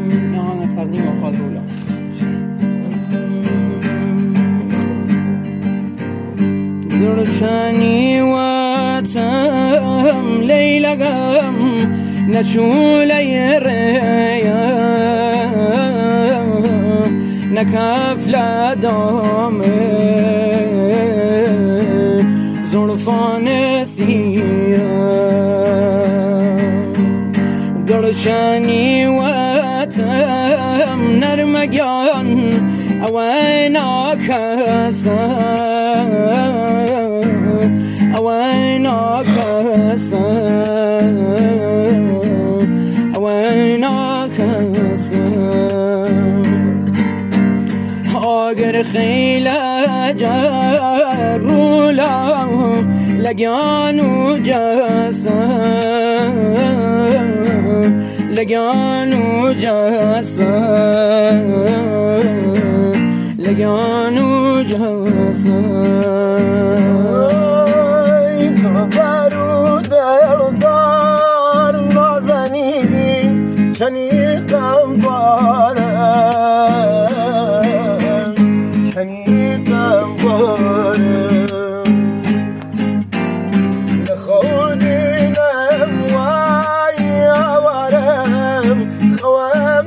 یه آهنگ تقدیم آقا رویا. درشانی واتم لیلگم نشولی ریا نکف لدام زلفان سیاه درشانی واتم نرمگان اوینا کسان اوینا کسان اوینا کسان اگر خیل جرولا لگیانو جسان لگیانو جسان لگیانو جسان برو دلدار نازنینی شنیدم بارم شنیدم بارم لخودینم وای آورم خوام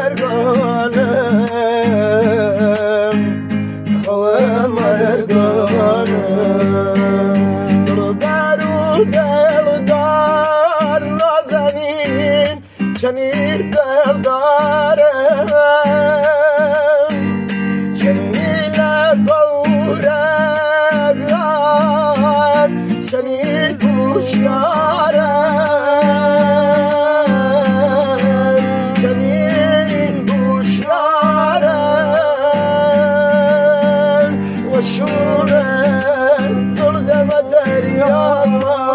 مرگانم خوام مرگانم دلدار نازنین شنید دلدارم شنید بورگان شنید بوشیارم شنید بوشیارم و شورم دردم دریام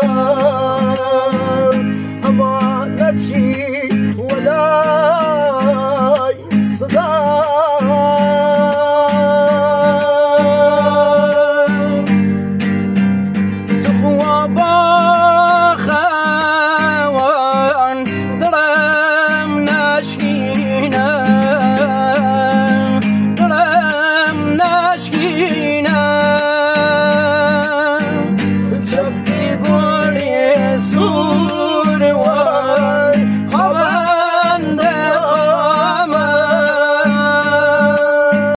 امانتی ولای صدا تو خوابا